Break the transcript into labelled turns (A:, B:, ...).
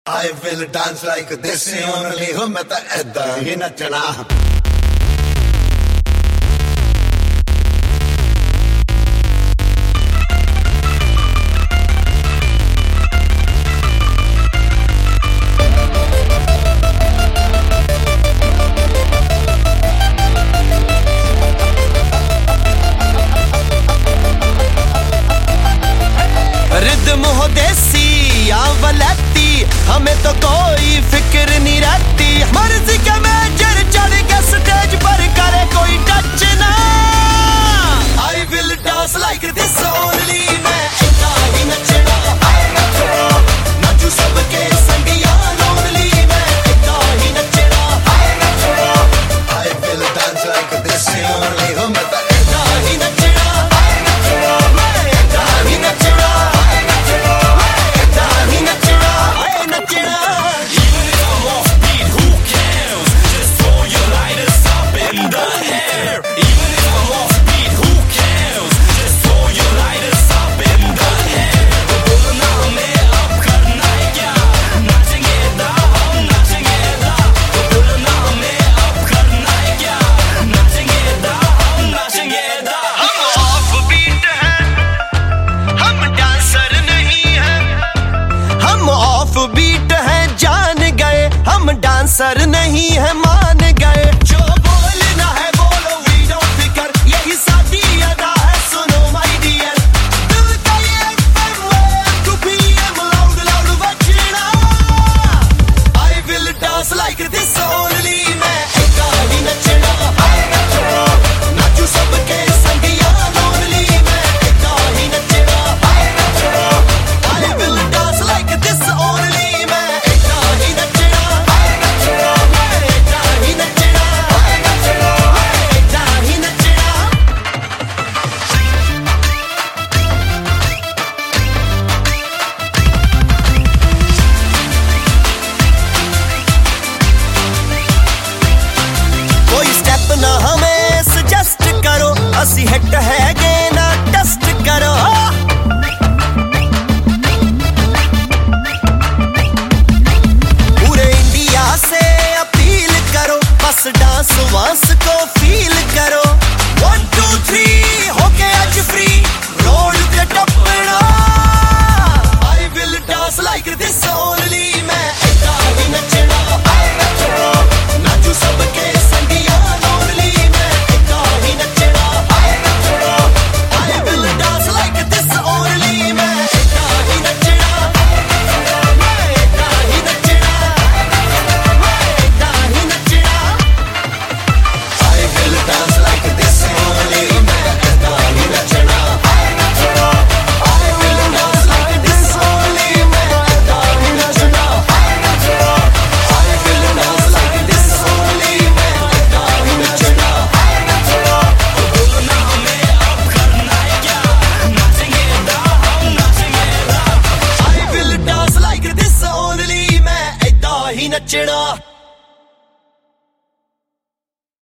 A: I will dance like this only हो मैं तो ऐदा ही नचना।
B: रिदम हो देसी या वलैती, हमें तो कोई फिक्र नहीं रहती। मर्जी के मेजर चढ़ के स्टेज पर करे कोई टच ना। I will dance like this only, मैं ऐसा ही नचना। नाचू सबके संग यार only, मैं ऐसा ही नचना।
A: I will dance like this only हो मैं तो ऐदा ही नचना।
B: मैं ऐसा ही नचना। डांसर नहीं है।